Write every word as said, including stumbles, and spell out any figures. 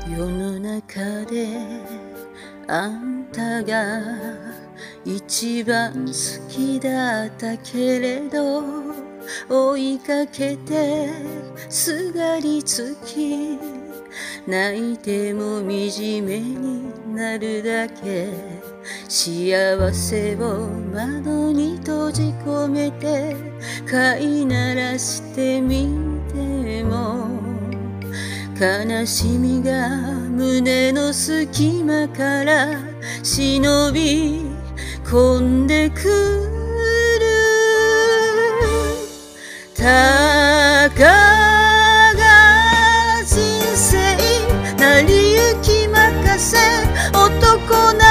世の中であんたが一番好きだったけれど、追いかけてすがりつき、泣いても惨めになるだけ。幸せを窓に閉じ込めて飼いならしてみても、悲しみが胸の隙間から忍び込んでくる。たかが人生成り行き任せ、男な